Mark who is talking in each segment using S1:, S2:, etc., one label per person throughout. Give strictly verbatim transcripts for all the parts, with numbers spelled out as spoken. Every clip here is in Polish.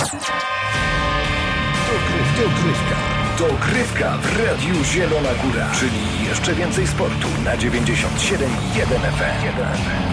S1: Dogrywka. Dogrywka w Radiu Zielona Góra. Czyli jeszcze więcej sportu na dziewięćdziesiąt siedem i jeden F M.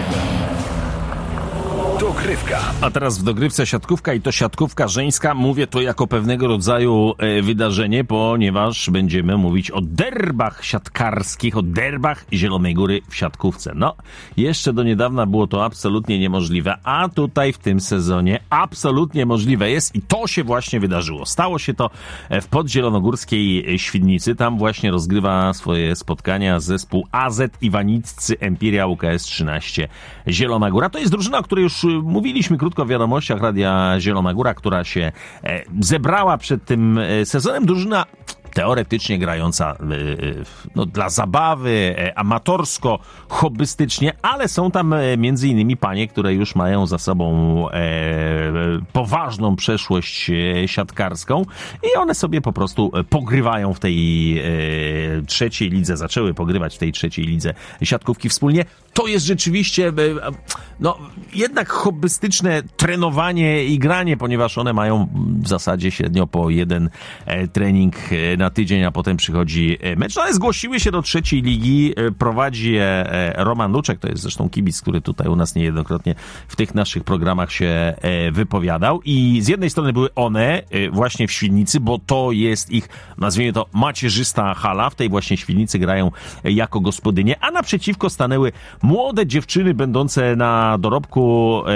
S1: Dogrywka.
S2: A teraz w dogrywce siatkówka i to siatkówka żeńska. Mówię to jako pewnego rodzaju e, wydarzenie, ponieważ będziemy mówić o derbach siatkarskich, o derbach Zielonej Góry w siatkówce. No, jeszcze do niedawna było to absolutnie niemożliwe, a tutaj w tym sezonie absolutnie możliwe jest i to się właśnie wydarzyło. Stało się to w podzielonogórskiej Świdnicy. Tam właśnie rozgrywa swoje spotkania zespół A Z Iwaniccy Empiria U K S trzynaście Zielona Góra. To jest drużyna, o której już mówiliśmy krótko w wiadomościach Radia Zielona Góra, która się e, zebrała przed tym e, sezonem. Drużyna teoretycznie grająca e, no, dla zabawy, e, amatorsko, hobbystycznie, ale są tam e, między innymi panie, które już mają za sobą e, poważną przeszłość e, siatkarską i one sobie po prostu pogrywają w tej e, trzeciej lidze, zaczęły pogrywać w tej trzeciej lidze siatkówki wspólnie. To jest rzeczywiście, no, jednak hobbystyczne trenowanie i granie, ponieważ one mają w zasadzie średnio po jeden e, trening na tydzień, a potem przychodzi mecz. No, ale zgłosiły się do trzeciej ligi, prowadzi je e, Roman Luczek, to jest zresztą kibic, który tutaj u nas niejednokrotnie w tych naszych programach się e, wypowiadał. I z jednej strony były one e, właśnie w Świdnicy, bo to jest ich, nazwijmy to, macierzysta hala. W tej właśnie Świdnicy grają e, jako gospodynie, a naprzeciwko stanęły młode dziewczyny będące na dorobku e,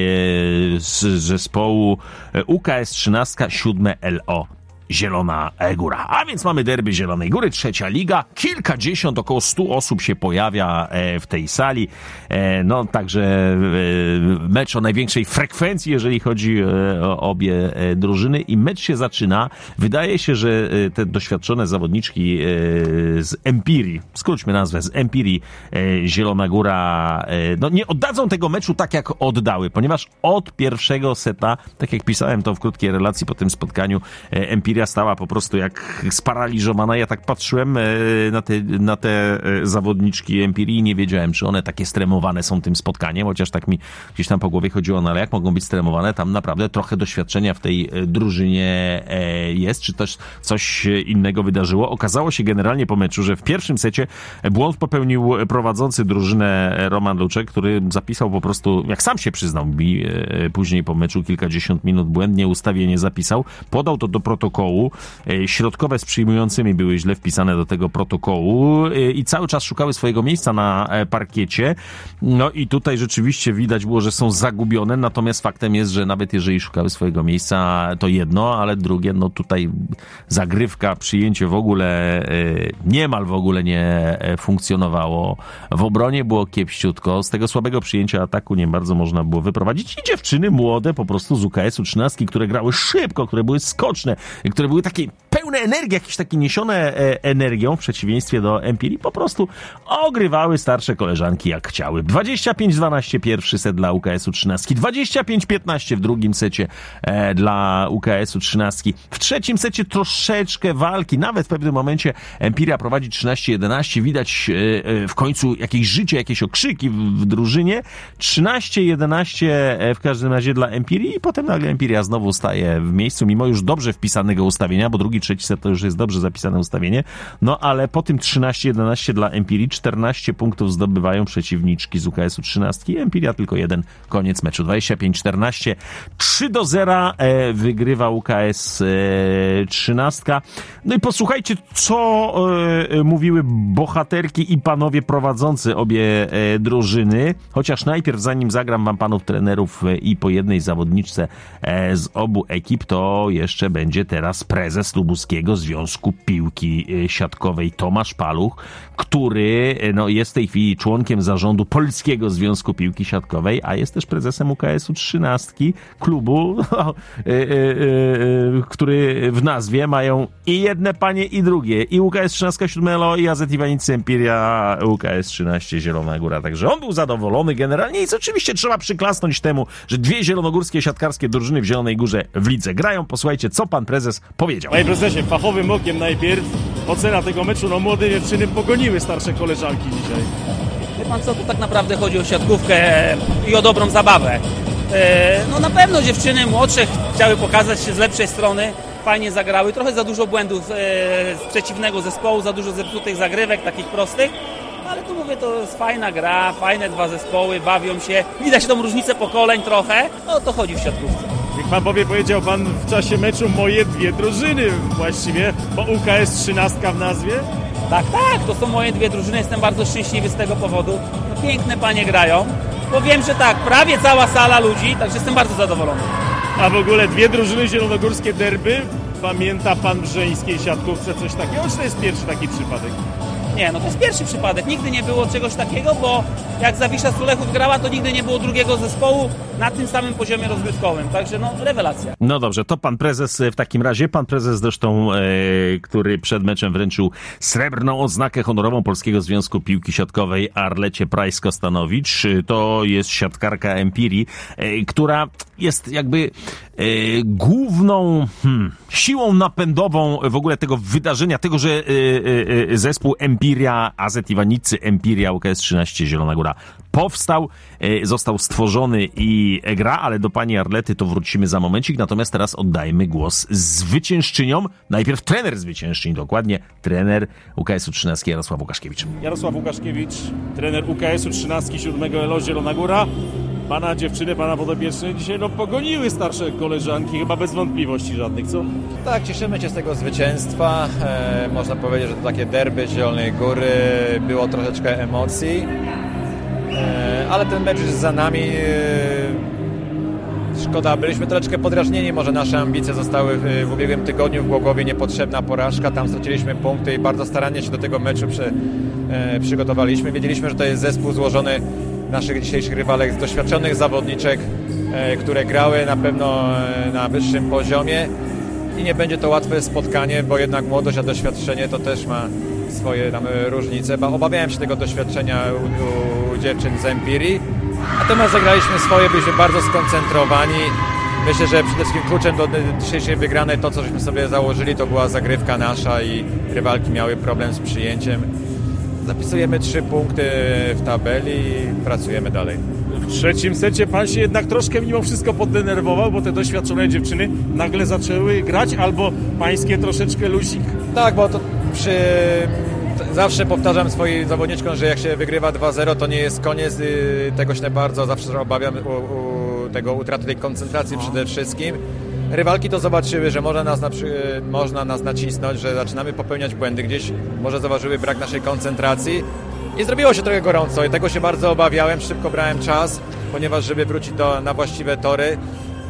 S2: z zespołu U K S trzynaście siódme L O Zielona Góra. A więc mamy derby Zielonej Góry, trzecia liga. Kilkadziesiąt, około stu osób się pojawia w tej sali. No także mecz o największej frekwencji, jeżeli chodzi o obie drużyny. I mecz się zaczyna. Wydaje się, że te doświadczone zawodniczki z Empirii, skróćmy nazwę, z Empirii Zielona Góra, no nie oddadzą tego meczu tak, jak oddały, ponieważ od pierwszego seta, tak jak pisałem to w krótkiej relacji po tym spotkaniu, Empiria stała po prostu jak sparaliżowana. Ja tak patrzyłem na te, na te zawodniczki Empirii i nie wiedziałem, czy one takie stremowane są tym spotkaniem, chociaż tak mi gdzieś tam po głowie chodziło, no ale jak mogą być stremowane? Tam naprawdę trochę doświadczenia w tej drużynie jest, czy też coś innego wydarzyło. Okazało się generalnie po meczu, że w pierwszym secie błąd popełnił prowadzący drużynę Roman Luczek, który zapisał po prostu, jak sam się przyznał mi później po meczu, kilkadziesiąt minut błędnie ustawienie zapisał, podał to do protokołu. Środkowe z przyjmującymi były źle wpisane do tego protokołu i cały czas szukały swojego miejsca na parkiecie. No i tutaj rzeczywiście widać było, że są zagubione, natomiast faktem jest, że nawet jeżeli szukały swojego miejsca, to jedno, ale drugie, no tutaj zagrywka, przyjęcie w ogóle, niemal w ogóle nie funkcjonowało. W obronie było kiepściutko, z tego słabego przyjęcia ataku nie bardzo można było wyprowadzić i dziewczyny młode po prostu z U K S-u trzynaście, które grały szybko, które były skoczne, które były takie pełne energii, jakieś takie niesione energią w przeciwieństwie do Empirii, po prostu ogrywały starsze koleżanki jak chciały. dwadzieścia pięć dwanaście pierwszy set dla U K S-u trzynaście, dwadzieścia pięć piętnaście w drugim secie e, dla U K S-u trzynaście. W trzecim secie troszeczkę walki, nawet w pewnym momencie Empiria prowadzi trzynaście jedenaście, widać e, e, w końcu jakieś życie, jakieś okrzyki w, w drużynie. trzynaście jedenaście e, w każdym razie dla Empirii i potem nagle Empiria znowu staje w miejscu, mimo już dobrze wpisanego ustawienia, bo drugi, trzeci set to już jest dobrze zapisane ustawienie, no ale po tym trzynaście jedenaście dla Empirii, czternaście punktów zdobywają przeciwniczki z U K S-u trzynaście i Empiria tylko jeden, koniec meczu. dwadzieścia pięć czternaście, trzy do zera e, wygrywa U K S e, trzynaście. No i posłuchajcie, co e, mówiły bohaterki i panowie prowadzący obie e, drużyny, chociaż najpierw, zanim zagram wam panów trenerów e, i po jednej zawodniczce e, z obu ekip, to jeszcze będzie teraz prezes Lubuskiego Związku Piłki Siatkowej Tomasz Paluch, który no, jest w tej chwili członkiem zarządu Polskiego Związku Piłki Siatkowej, a jest też prezesem U K S-u trzynaście, klubu, no, yy, yy, który w nazwie mają i jedne panie, i drugie. I U K S trzynaście siódme L O, i A Z Iwanicy Empiria, U K S trzynaście Zielona Góra. Także on był zadowolony generalnie i oczywiście trzeba przyklasnąć temu, że dwie zielonogórskie siatkarskie drużyny w Zielonej Górze w lidze grają. Posłuchajcie, co pan prezes powiedział.
S3: Panie prezesie, fachowym okiem najpierw ocena tego meczu, no młode dziewczyny pogoniły starsze koleżanki dzisiaj.
S4: Wie pan co, tu tak naprawdę chodzi o siatkówkę i o dobrą zabawę. No na pewno dziewczyny młodsze chciały pokazać się z lepszej strony, fajnie zagrały, trochę za dużo błędów z przeciwnego zespołu, za dużo zepsutych zagrywek, takich prostych, ale tu mówię, to jest fajna gra, fajne dwa zespoły, bawią się, widać tą różnicę pokoleń trochę, no o to chodzi w siatkówce.
S3: Jak pan powie, powiedział pan w czasie meczu moje dwie drużyny właściwie, bo U K S trzynastka w nazwie?
S4: Tak, tak, to są moje dwie drużyny, jestem bardzo szczęśliwy z tego powodu, no, piękne panie grają. Bo wiem, że tak, prawie cała sala ludzi, także jestem bardzo zadowolony.
S3: A w ogóle dwie drużyny zielonogórskie derby? Pamięta pan w żeńskiej siatkówce coś takiego, czy to jest pierwszy taki przypadek?
S4: Nie, no to jest pierwszy przypadek. Nigdy nie było czegoś takiego, bo jak Zawisza Sulechów grała, to nigdy nie było drugiego zespołu na tym samym poziomie rozgrywkowym. Także no, rewelacja.
S2: No dobrze, to pan prezes w takim razie, pan prezes zresztą, e, który przed meczem wręczył srebrną odznakę honorową Polskiego Związku Piłki Siatkowej Arlecie Prajsko-Stanowicz. To jest siatkarka Empirii, e, która jest jakby e, główną hmm, siłą napędową w ogóle tego wydarzenia, tego, że e, e, zespół Empiria, A Z Iwanicy, Empiria U K S trzynaście Zielona Góra powstał, e, został stworzony i gra, ale do pani Arlety to wrócimy za momencik, natomiast teraz oddajmy głos zwyciężczyniom. Najpierw trener zwyciężczyń, dokładnie trener U K S-u trzynastki Jarosław Łukaszkiewicz.
S3: Jarosław Łukaszkiewicz, trener U K S-u trzynastki siódmego Elo Zielona Góra. Pana dziewczyny, pana podopieczne dzisiaj no, pogoniły starsze koleżanki, chyba bez wątpliwości żadnych, co?
S5: Tak, cieszymy się z tego zwycięstwa. E, można powiedzieć, że to takie derby Zielonej Góry, było troszeczkę emocji, e, ale ten mecz jest za nami. E, szkoda, byliśmy troszeczkę podrażnieni, może nasze ambicje zostały w, w ubiegłym tygodniu w Głogowie niepotrzebna porażka, tam straciliśmy punkty i bardzo starannie się do tego meczu przy, e, przygotowaliśmy. Wiedzieliśmy, że to jest zespół złożony naszych dzisiejszych rywalek z doświadczonych zawodniczek, e, które grały na pewno e, na wyższym poziomie i nie będzie to łatwe spotkanie, bo jednak młodość, a doświadczenie to też ma swoje tam różnice. Bo obawiałem się tego doświadczenia u, u dziewczyn z Empirii, natomiast zagraliśmy swoje, byliśmy bardzo skoncentrowani. Myślę, że przede wszystkim kluczem do dzisiejszej wygranej, to co żeśmy sobie założyli, to była zagrywka nasza i rywalki miały problem z przyjęciem. Zapisujemy trzy punkty w tabeli i pracujemy dalej.
S3: W trzecim secie pan się jednak troszkę mimo wszystko poddenerwował, bo te doświadczone dziewczyny nagle zaczęły grać, albo pańskie troszeczkę lusik?
S5: Tak, bo to przy... zawsze powtarzam swoim zawodniczkom, że jak się wygrywa dwa zero, to nie jest koniec. Tego się bardzo zawsze obawiam u, u tego utraty tej koncentracji przede wszystkim. Rywalki to zobaczyły, że można nas, na, można nas nacisnąć, że zaczynamy popełniać błędy, gdzieś może zauważyły brak naszej koncentracji i zrobiło się trochę gorąco i tego się bardzo obawiałem, szybko brałem czas, ponieważ żeby wrócić do, na właściwe tory.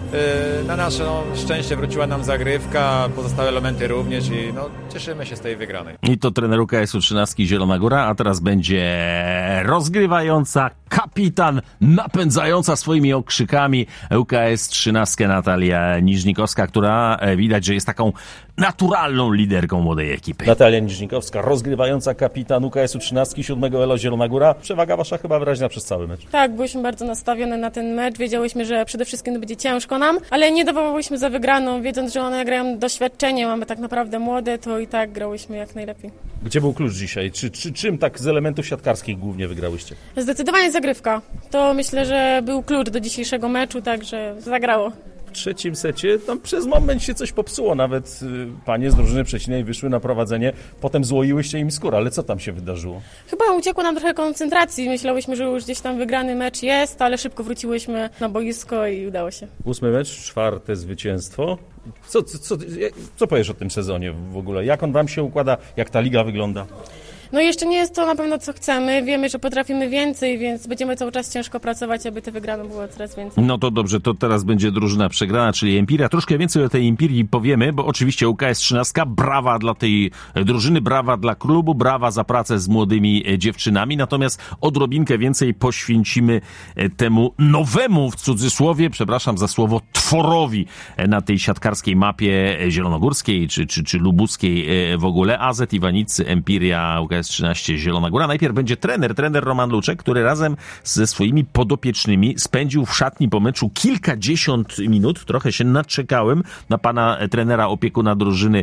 S5: Na nasze no, szczęście wróciła nam zagrywka, pozostałe elementy również i no, cieszymy się z tej wygranej.
S2: I to trener U K S-u trzynastki Zielona Góra, a teraz będzie rozgrywająca, kapitan, napędzająca swoimi okrzykami U K S trzynastkę Natalia Niżnikowska, która widać, że jest taką naturalną liderką młodej ekipy.
S6: Natalia Niżnikowska, rozgrywająca kapitan U K S-u trzynastki siódmego Elo Zielona Góra. Przewaga wasza chyba wyraźna przez cały mecz.
S7: Tak, byliśmy bardzo nastawione na ten mecz. Wiedziałyśmy, że przede wszystkim to będzie ciężko nam, ale nie dawałyśmy za wygraną, wiedząc, że one grają doświadczenie, mamy tak naprawdę młode, to i tak grałyśmy jak najlepiej.
S6: Gdzie był klucz dzisiaj? Czy, czy czym tak z elementów siatkarskich głównie wygrałyście?
S7: Zdecydowanie zagrywka. To myślę, że był klucz do dzisiejszego meczu, także zagrało.
S6: W trzecim secie tam przez moment się coś popsuło, nawet y, panie z drużyny przeciwnej wyszły na prowadzenie, potem złoiłyście im skórę, ale co tam się wydarzyło?
S7: Chyba uciekło nam trochę koncentracji, myślałyśmy, że już gdzieś tam wygrany mecz jest, ale szybko wróciłyśmy na boisko i udało się.
S6: Ósmy mecz, czwarte zwycięstwo. Co, co, co, co powiesz o tym sezonie w ogóle? Jak on wam się układa? Jak ta liga wygląda?
S7: No jeszcze nie jest to na pewno co chcemy, wiemy, że potrafimy więcej, więc będziemy cały czas ciężko pracować, aby te wygrane było coraz więcej.
S2: No to dobrze, to teraz będzie drużyna przegrana, czyli Empiria. Troszkę więcej o tej Empirii powiemy, bo oczywiście U K S trzynastka, brawa dla tej drużyny, brawa dla klubu, brawa za pracę z młodymi dziewczynami, natomiast odrobinkę więcej poświęcimy temu nowemu, w cudzysłowie, przepraszam za słowo, tworowi na tej siatkarskiej mapie zielonogórskiej czy, czy, czy lubuskiej w ogóle. A Z Iwanicy, Empiria, U K S S trzynaście Zielona Góra. Najpierw będzie trener, trener Roman Luczek, który razem ze swoimi podopiecznymi spędził w szatni po meczu kilkadziesiąt minut. Trochę się naczekałem na pana trenera, opiekuna drużyny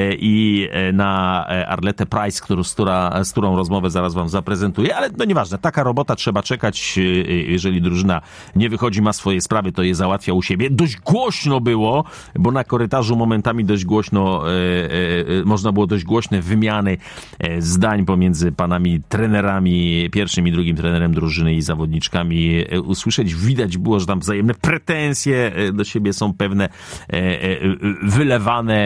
S2: i na Arletę Price, którą, z, która, z którą rozmowę zaraz wam zaprezentuję, ale no nieważne, taka robota, trzeba czekać, jeżeli drużyna nie wychodzi, ma swoje sprawy, to je załatwia u siebie. Dość głośno było, bo na korytarzu momentami dość głośno, e, e, można było dość głośne wymiany e, zdań pomiędzy panami trenerami, pierwszym i drugim trenerem drużyny i zawodniczkami e, usłyszeć. Widać było, że tam wzajemne pretensje e, do siebie są pewne e, e, wylewane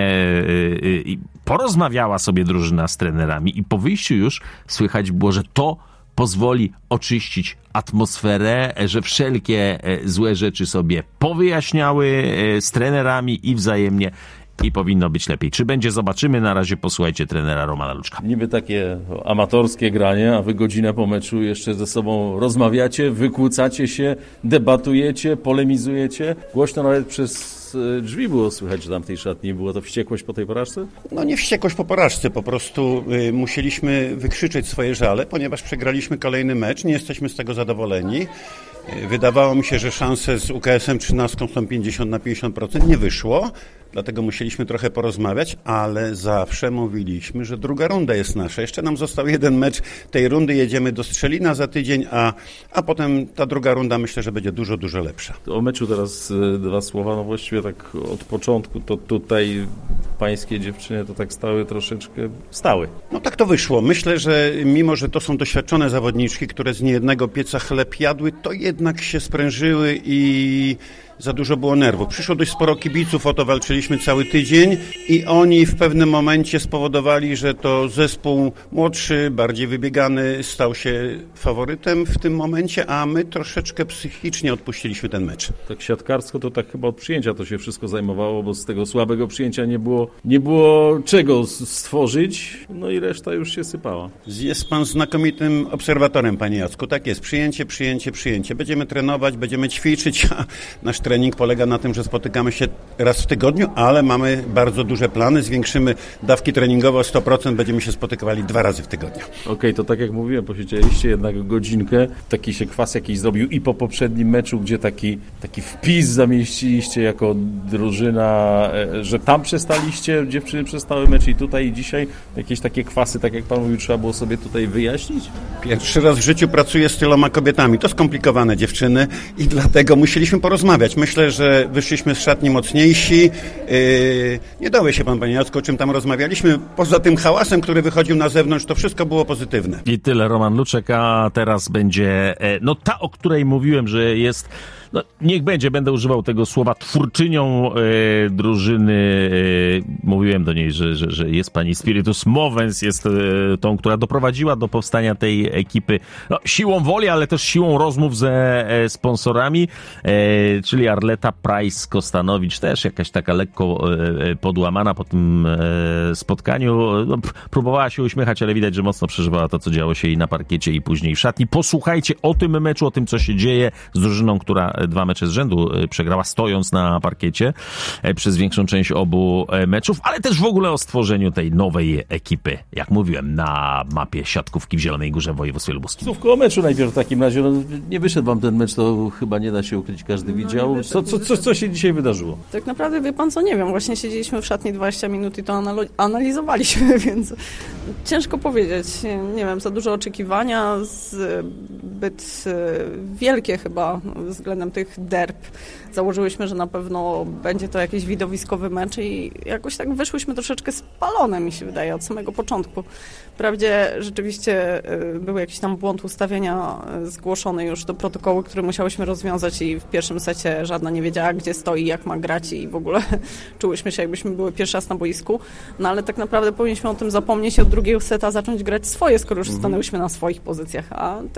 S2: e, i porozmawiała sobie drużyna z trenerami i po wyjściu już słychać było, że to pozwoli oczyścić atmosferę, że wszelkie złe rzeczy sobie powyjaśniały z trenerami i wzajemnie i powinno być lepiej. Czy będzie? Zobaczymy. Na razie posłuchajcie trenera Romana Luczka.
S6: Niby takie amatorskie granie, a wy godzinę po meczu jeszcze ze sobą rozmawiacie, wykłócacie się, debatujecie, polemizujecie. Głośno nawet przez drzwi było słychać, że tam w tej szatni była to wściekłość po tej porażce?
S8: No nie wściekłość po porażce, po prostu y, musieliśmy wykrzyczeć swoje żale, ponieważ przegraliśmy kolejny mecz, nie jesteśmy z tego zadowoleni. Y, wydawało mi się, że szanse z U K S em trzynastką są pięćdziesiąt na pięćdziesiąt procent, nie wyszło. Dlatego musieliśmy trochę porozmawiać, ale zawsze mówiliśmy, że druga runda jest nasza. Jeszcze nam został jeden mecz tej rundy, jedziemy do Strzelina za tydzień, a, a potem ta druga runda myślę, że będzie dużo, dużo lepsza.
S6: O meczu teraz dwa słowa, no właściwie tak od początku to tutaj pańskie dziewczyny to tak stały troszeczkę, stały.
S8: No tak to wyszło. Myślę, że mimo, że to są doświadczone zawodniczki, które z niejednego pieca chleb jadły, to jednak się sprężyły i za dużo było nerwów. Przyszło dość sporo kibiców, o to walczyliśmy cały tydzień i oni w pewnym momencie spowodowali, że to zespół młodszy, bardziej wybiegany stał się faworytem w tym momencie, a my troszeczkę psychicznie odpuściliśmy ten mecz.
S6: Tak siatkarsko to tak chyba od przyjęcia to się wszystko zajmowało, bo z tego słabego przyjęcia nie było, nie było czego stworzyć, no i reszta już się sypała.
S8: Jest pan znakomitym obserwatorem, panie Jacku. Tak jest. Przyjęcie, przyjęcie, przyjęcie. Będziemy trenować, będziemy ćwiczyć, a nasz trening polega na tym, że spotykamy się raz w tygodniu, ale mamy bardzo duże plany. Zwiększymy dawki treningowe o sto procent. Będziemy się spotykali dwa razy w tygodniu.
S6: Okej, okay, to tak jak mówiłem, posiedzieliście jednak godzinkę. Taki się kwas jakiś zrobił i po poprzednim meczu, gdzie taki, taki wpis zamieściliście jako drużyna, że tam przestaliście, dziewczyny przestały mecz i tutaj i dzisiaj jakieś takie kwasy, tak jak pan mówił, trzeba było sobie tutaj wyjaśnić?
S8: Pierwszy raz w życiu pracuję z tyloma kobietami. To skomplikowane dziewczyny i dlatego musieliśmy porozmawiać. Myślę, że wyszliśmy z szatni mocniejsi. Yy, nie dowie się pan, panie Jacku, o czym tam rozmawialiśmy. Poza tym hałasem, który wychodził na zewnątrz, to wszystko było pozytywne.
S2: I tyle, Roman Luczek, a teraz będzie, no ta, o której mówiłem, że jest, no niech będzie, będę używał tego słowa, twórczynią e, drużyny. E, mówiłem do niej, że, że, że jest pani Spiritus Movens, jest e, tą, która doprowadziła do powstania tej ekipy no, siłą woli, ale też siłą rozmów ze e, sponsorami, e, czyli Arleta Price-Kostanowicz, też jakaś taka lekko e, podłamana po tym e, spotkaniu. No, p- próbowała się uśmiechać, ale widać, że mocno przeżywała to, co działo się i na parkiecie, i później w szatni. Posłuchajcie o tym meczu, o tym, co się dzieje z drużyną, która dwa mecze z rzędu przegrała, stojąc na parkiecie przez większą część obu meczów, ale też w ogóle o stworzeniu tej nowej ekipy, jak mówiłem, na mapie siatkówki w Zielonej Górze w województwie lubuskim.
S6: Słówko o meczu najpierw w takim razie. No, nie wyszedł wam ten mecz, to chyba nie da się ukryć, każdy widział. Co, co, co, co się dzisiaj wydarzyło?
S9: Tak naprawdę wie pan co, nie wiem. Właśnie siedzieliśmy w szatni dwadzieścia minut i to analo- analizowaliśmy, więc ciężko powiedzieć. Nie wiem, za dużo oczekiwania, zbyt wielkie chyba względem tych derb. Założyłyśmy, że na pewno będzie to jakiś widowiskowy mecz i jakoś tak wyszłyśmy troszeczkę spalone, mi się wydaje, od samego początku. Wprawdzie rzeczywiście był jakiś tam błąd ustawienia zgłoszony już do protokołu, który musiałyśmy rozwiązać i w pierwszym secie żadna nie wiedziała, gdzie stoi, jak ma grać i w ogóle czułyśmy się, jakbyśmy były pierwszy raz na boisku. No ale tak naprawdę powinniśmy o tym zapomnieć i od drugiego seta zacząć grać swoje, skoro już stanęłyśmy na swoich pozycjach, a tego nie było.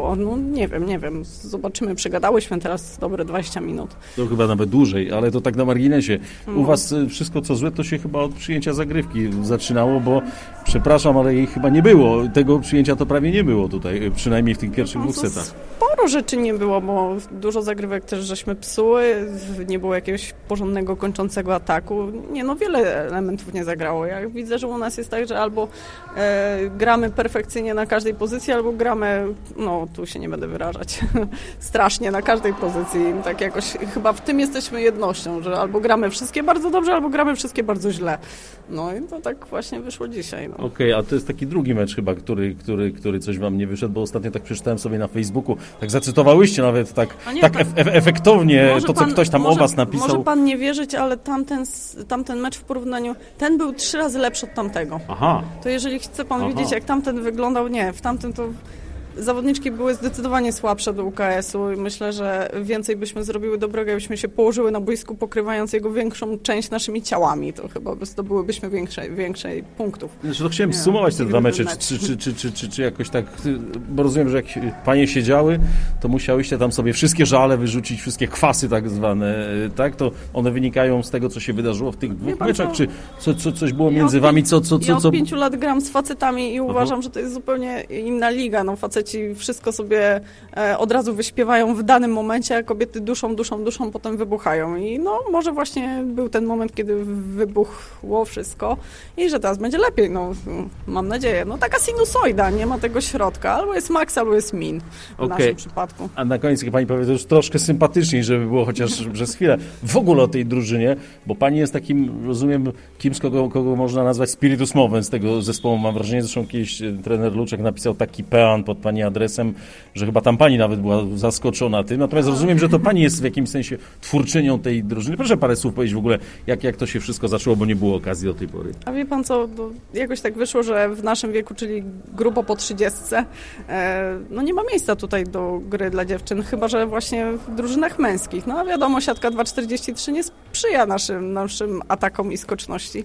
S9: było. No nie wiem, nie wiem. Zobaczymy, przegadałyśmy teraz dobre dwadzieścia minut.
S6: To chyba nawet dłużej, ale to tak na marginesie. U
S9: No.
S6: was y, wszystko co złe to się chyba od przyjęcia zagrywki zaczynało, bo przepraszam, ale jej chyba nie było. Tego przyjęcia to prawie nie było tutaj, y, przynajmniej w tych pierwszych dwóch setach.
S9: Sporo rzeczy nie było, bo dużo zagrywek też żeśmy psuły, nie było jakiegoś porządnego, kończącego ataku. Nie no, wiele elementów nie zagrało. Ja widzę, że u nas jest tak, że albo e, gramy perfekcyjnie na każdej pozycji, albo gramy, no tu się nie będę wyrażać, strasznie na każdej pozycji. Tak jakoś, chyba w tym jesteśmy jednością, że albo gramy wszystkie bardzo dobrze, albo gramy wszystkie bardzo źle. No i to tak właśnie wyszło dzisiaj. No.
S6: Okej, okay, a to jest taki drugi mecz chyba, który, który, który coś wam nie wyszedł, bo ostatnio tak przeczytałem sobie na Facebooku, tak zacytowałyście nawet tak,
S9: nie,
S6: tak
S9: pan,
S6: ef- efektownie to, co
S9: pan,
S6: ktoś tam
S9: może,
S6: o was napisał.
S9: Może pan nie wierzyć, ale tamten, tamten mecz w porównaniu, ten był trzy razy lepszy od tamtego.
S6: Aha.
S9: To jeżeli chce pan
S6: Aha.
S9: wiedzieć, jak tamten wyglądał, nie, w tamtym to zawodniczki były zdecydowanie słabsze do U K S-u i myślę, że więcej byśmy zrobiły dobrego, jakbyśmy się położyły na boisku, pokrywając jego większą część naszymi ciałami. To chyba zdobyłybyśmy większej, większej punktów.
S6: Znaczy, to chciałem sumować te dwa mecze, czy, czy, czy, czy, czy, czy jakoś tak, bo rozumiem, że jak panie siedziały, to musiałyście tam sobie wszystkie żale wyrzucić, wszystkie kwasy tak zwane, tak? To one wynikają z tego, co się wydarzyło w tych dwóch
S9: pan,
S6: meczach,
S9: to...
S6: czy co, co, coś było między
S9: ja
S6: wami, co... co, co,
S9: ja od
S6: co...
S9: pięciu lat gram z facetami i uważam,
S6: Aha.
S9: że to jest zupełnie inna liga. No, faceci wszystko sobie e, od razu wyśpiewają w danym momencie, a kobiety duszą, duszą, duszą, potem wybuchają. I no, może właśnie był ten moment, kiedy wybuchło wszystko i że teraz będzie lepiej, no, mam nadzieję. No, taka sinusoida, nie ma tego środka. Albo jest max, albo jest min w
S6: okay.
S9: naszym przypadku.
S6: A na koniec, jak pani powie, to już troszkę sympatyczniej, żeby było chociaż przez chwilę w ogóle o tej drużynie, bo pani jest takim, rozumiem, kimś, kogo, kogo można nazwać spiritus movens z tego zespołu. Mam wrażenie, zresztą kiedyś trener Luczek napisał taki pean pod pani adresem, że chyba tam pani nawet była zaskoczona tym. Natomiast rozumiem, że to pani jest w jakimś sensie twórczynią tej drużyny. Proszę parę słów powiedzieć w ogóle, jak, jak to się wszystko zaczęło, bo nie było okazji do tej pory.
S9: A wie pan co, jakoś tak wyszło, że w naszym wieku, czyli grubo po trzydziestce, e, no nie ma miejsca tutaj do gry dla dziewczyn, chyba że właśnie w drużynach męskich. No a wiadomo, siatka dwa czterdzieści trzy nie sprzyja naszym, naszym atakom i skoczności.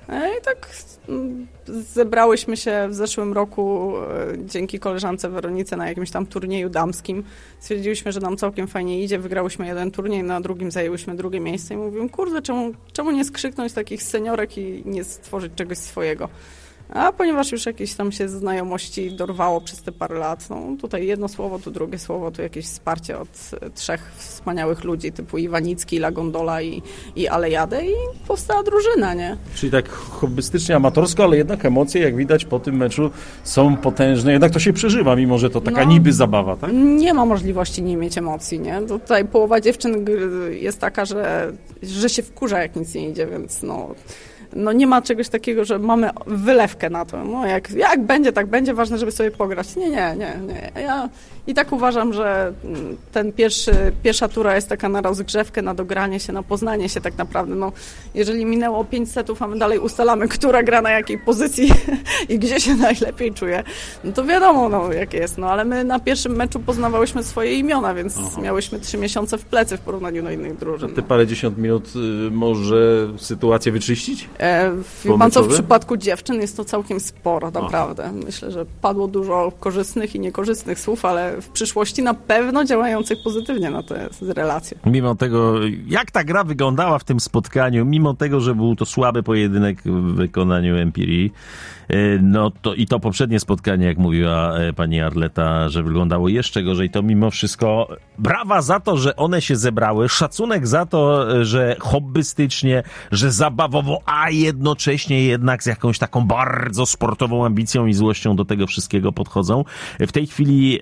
S9: I tak zebrałyśmy się w zeszłym roku dzięki koleżance Weronice na jakimś tam turnieju damskim. Stwierdziłyśmy, że nam całkiem fajnie idzie. Wygrałyśmy jeden turniej, na drugim zajęłyśmy drugie miejsce i mówimy, kurde, czemu, czemu nie skrzyknąć takich seniorek i nie stworzyć czegoś swojego? A ponieważ już jakieś tam się znajomości dorwało przez te parę lat, no tutaj jedno słowo, tu drugie słowo, tu jakieś wsparcie od trzech wspaniałych ludzi typu Iwanicki, Lagondola i, i Alejadę i powstała drużyna, nie?
S6: Czyli tak hobbystycznie, amatorsko, ale jednak emocje, jak widać po tym meczu, są potężne. Jednak to się przeżywa, mimo że to taka
S9: no,
S6: niby zabawa, tak?
S9: Nie ma możliwości nie mieć emocji, nie? Tutaj połowa dziewczyn jest taka, że, że się wkurza, jak nic nie idzie, więc no... No nie ma czegoś takiego, że mamy wylewkę na to. No jak, jak będzie, tak będzie, ważne, żeby sobie pograć. Nie, nie, nie, nie. Ja i tak uważam, że ten pierwszy, pierwsza tura jest taka na rozgrzewkę, na dogranie się, na poznanie się tak naprawdę. No, jeżeli minęło pięć setów, a my dalej ustalamy, która gra na jakiej pozycji i gdzie się najlepiej czuje, no to wiadomo, no, jak jest. No, ale my na pierwszym meczu poznawałyśmy swoje imiona, więc Aha. miałyśmy trzy miesiące w plecy w porównaniu do innych drużyn.
S6: A te parę dziesiąt minut y, może sytuację wyczyścić?
S9: E, wie pan co, w przypadku dziewczyn jest to całkiem sporo, naprawdę. Aha. Myślę, że padło dużo korzystnych i niekorzystnych słów, ale w przyszłości na pewno działających pozytywnie na te relacje.
S2: Mimo tego, jak ta gra wyglądała w tym spotkaniu, mimo tego, że był to słaby pojedynek w wykonaniu Empirii, no to i to poprzednie spotkanie, jak mówiła pani Arleta, że wyglądało jeszcze gorzej, to mimo wszystko brawa za to, że one się zebrały, szacunek za to, że hobbystycznie, że zabawowo, a jednocześnie jednak z jakąś taką bardzo sportową ambicją i złością do tego wszystkiego podchodzą. W tej chwili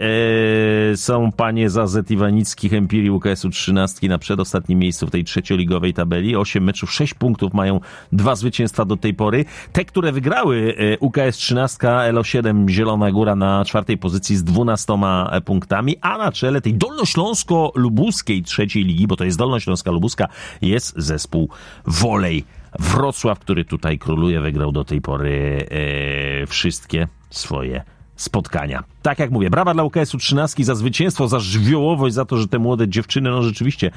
S2: e, są panie z A Z Iwanickich Empirii U K S-u trzynastki na przedostatnim miejscu w tej trzecioligowej tabeli. osiem meczów, sześć punktów, mają dwa zwycięstwa do tej pory. Te, które wygrały U K S trzynastka, L O siedem Zielona Góra na czwartej pozycji z dwunastoma punktami, a na czele tej dolnośląsko-lubuskiej trzeciej ligi, bo to jest Dolnośląska Lubuska, jest zespół Wolej Wrocław, który tutaj króluje, wygrał do tej pory e, wszystkie swoje spotkania. Tak jak mówię, brawa dla U K S-u trzynastki za zwycięstwo, za żywiołowość, za to, że te młode dziewczyny no rzeczywiście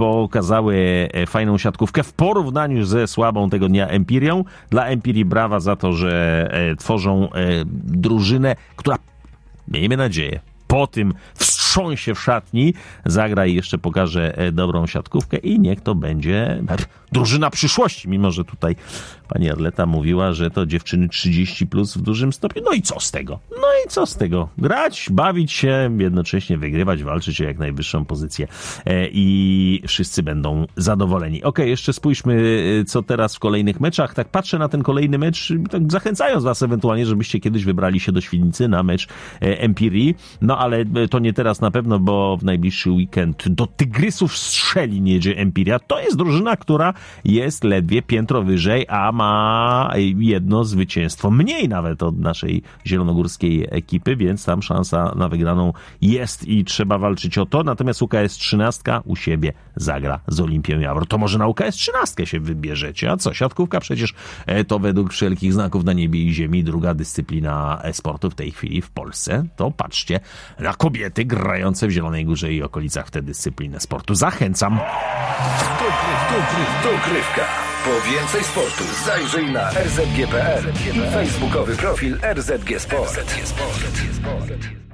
S2: pokazały fajną siatkówkę w porównaniu ze słabą tego dnia Empirią. Dla Empirii brawa za to, że tworzą drużynę, która, miejmy nadzieję, po tym wstrząsie w szatni zagra i jeszcze pokaże dobrą siatkówkę i niech to będzie drużyna przyszłości, mimo że tutaj pani Arleta mówiła, że to dziewczyny trzydzieści plus w dużym stopniu. No i co z tego? No i co z tego? Grać, bawić się, jednocześnie wygrywać, walczyć o jak najwyższą pozycję i wszyscy będą zadowoleni. Okej, okay, jeszcze spójrzmy, co teraz w kolejnych meczach. Tak patrzę na ten kolejny mecz, tak zachęcając was ewentualnie, żebyście kiedyś wybrali się do Świdnicy na mecz Empirii. No ale to nie teraz na pewno, bo w najbliższy weekend do Tygrysów Strzelin jedzie Empiria. To jest drużyna, która jest ledwie piętro wyżej, a ma jedno zwycięstwo mniej nawet od naszej zielonogórskiej ekipy, więc tam szansa na wygraną jest i trzeba walczyć o to. Natomiast U K S trzynaście u siebie zagra z Olimpią Jawor. To może na U K S trzynaście się wybierzecie. A co? Siatkówka przecież to według wszelkich znaków na niebie i ziemi druga dyscyplina sportu w tej chwili w Polsce. To patrzcie na kobiety grające w Zielonej Górze i okolicach w tę dyscyplinę sportu. Zachęcam.
S1: Dogrywka. Po więcej sportu zajrzyj na r z g kropka p l i facebookowy profil R Z G Sport.